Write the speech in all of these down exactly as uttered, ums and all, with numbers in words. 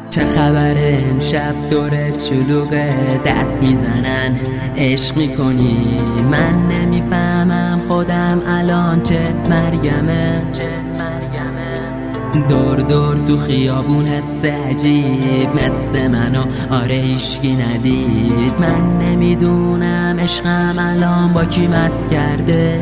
چه خبره امشب دورت شلوغه، دست میزنن عشق میکنی، من نمیفهمم خودم الان چه مرگمه. دور دور تو خیابون حس عجیب مثل منو آره ایشکی ندید، من نمیدونم عشقم الان با کی مست کرده.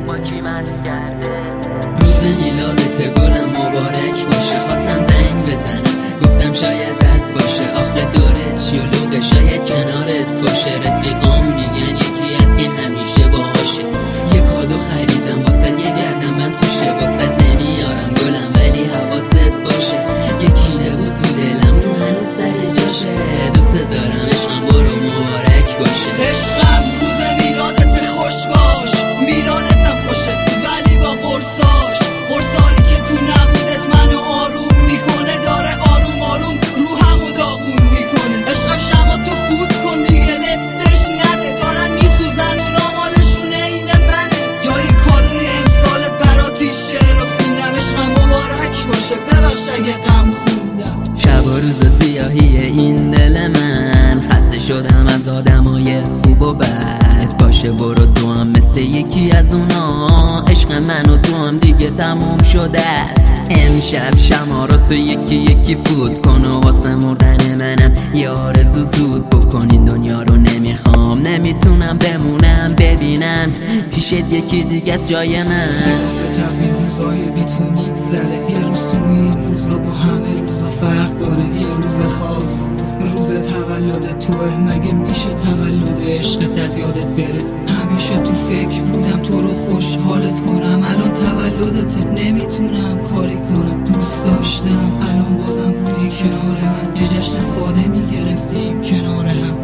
روز میلادت گلم مبارک باشه، خواستم زنگ بزنم گفتم شاید بد باشه، آخه دورت شلوغه شاید کنارت باشه، رفیقام میگن یکی از که همیشه باهاشه، یه کادو خریدم واسه یه گردم من توشه، واسه نمیارم گلم ولی حواست باشه، یکی نبود تو دلم اون هنوز سر جاشه، دوست دارم عشقم برو مبارک باشه. عشقم روز میلادت خوش باش، میلادتم خوشه ولی با قرصاش، قرصایی که تو نبودت منو آروم میکنه، داره آروم آروم روحمو داغون میکنه. عشقم شما تو فوت کن دیگه لفتش نده، دارن میسوزن اون آمالشون اینه منه، جای کادوی امسالت براتی شعر خوندم، عشقم مبارک باشه ببخش اگه غم خوندم. شب و روز سیاهی این دل من، خسته شدم از آدمای خوب و بد، باشه برو تو هم مثل یکی از اونا، عشق من و تو هم دیگه تموم شده است. امشب شما رو تو یکی یکی فوت کن و واسه مردن منم یه آرزو زود بکنین، دنیا رو نمیخوام نمیتونم بمونم ببینم پیشت یکی دیگه از جای من. این روزای بی تو میگذره، یه روز تو این روزا با همه روزا فرق داره، یه روز خاص روز تولد توه، مگه میشه تولد عشقت از یادت بره؟ همیشه تو فکر بودم تو رو خوشحالت کنم، الان تولدت نمیتونم کاری کنم، دوست داشتم الان بازم بودی کنار من، یه جشن ساده میگرفتیم کنار هم،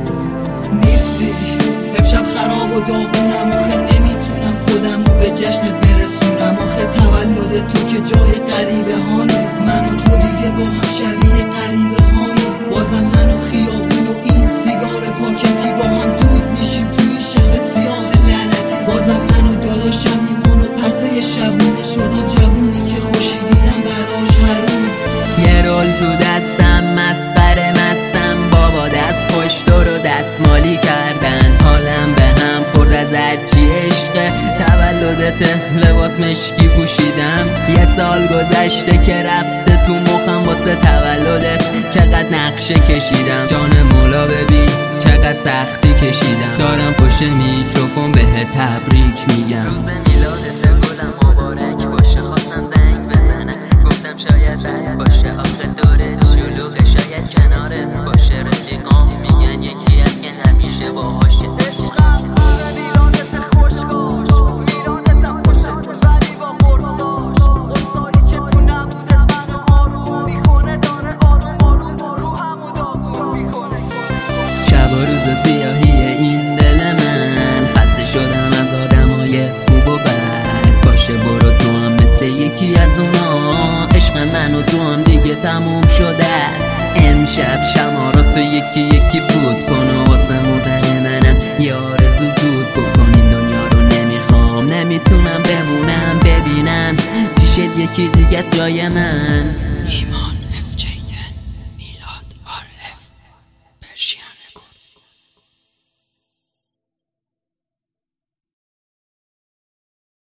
نیستی امشب خراب و داغونم، آخه نمیتونم خودم رو به جشنت برسونم، آخه تولد تو که جای غریبه ها نیست، من و تو دیگه با هم شبیه غریبه هایی، بازم من و خیابون و این سیگار پاکتی با هم دود میشیم تو این شهر سیاه لعنتی، بازم من و داداشم ایمان و پرسه شبونه شدم جوونی که خوشی دیدم براش حروم. یه رول تو دستم مسخره مستم، بابا دست خوش تو رو دستمالی کردن، حالم به هم خورد از هرچی عشقه، تولدت لباس مشکی پوشیدم، یه سال گذشته که رفته تو مخم واسه تولدت چقدر نقشه کشیدم، جان مولا ببین چقدر سختی کشیدم، دارم پشت میکروفون به تبریک میگم. روز میلادت گلم مبارک باشه، خواستم زنگ بزنم گفتم شاید بد باشه، آخه دورت شلوغه شاید کنارت باشه، رفیقام میگن یکی از که همیشه باهاشه. عشقم روز میلادت خوش باش، میلادتم خوشه ولی با قرصاش، قرصایی که تو نبودت منو آروم میکنه، داره آروم آروم روحمو داغون میکنه. شب و روز سیاهی این دل من، خسته شدم از آدمای خوب و بد، باشه برو تو هم مثل یکی از اونا، عشق من و تو هم دیگه تموم شده است. امشب شما رو تو یکی یکی فوت کن و واسه مردن منم یه آرزو زود بکنین، دنیا رو نمیخوام نمیتونم بمونم ببینم پیشت یکی دیگه از جای من.